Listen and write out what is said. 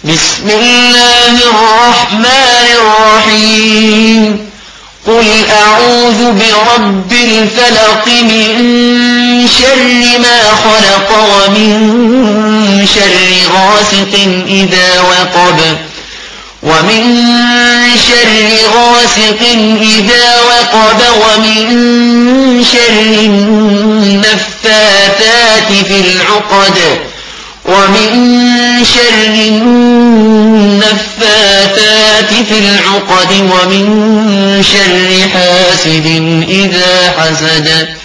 بسم الله الرحمن الرحيم قل أعوذ برب الفلق من شر ما خلق ومن شر غاسق إذا وقب ومن شر النفاثات في العقد ومن شر حاسد إذا حسد